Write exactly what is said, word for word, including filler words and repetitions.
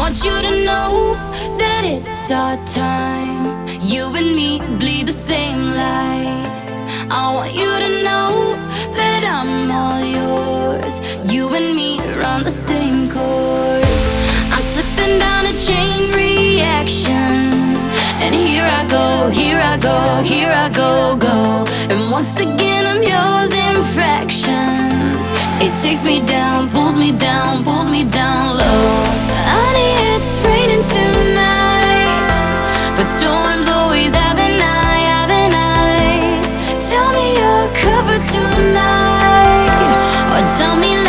want you to know that it's our time. You and me bleed the same light. I want you to know that I'm all yours. You and me run the same course. I'm slipping down a chain reaction, and here I go, here I go, here I go, go. And once again I'm yours in fractions. It takes me down, pulls me down, pulls me down low. Honey, it's raining tonight, but storms always have an eye, have an eye. Tell me you're covered tonight, or tell me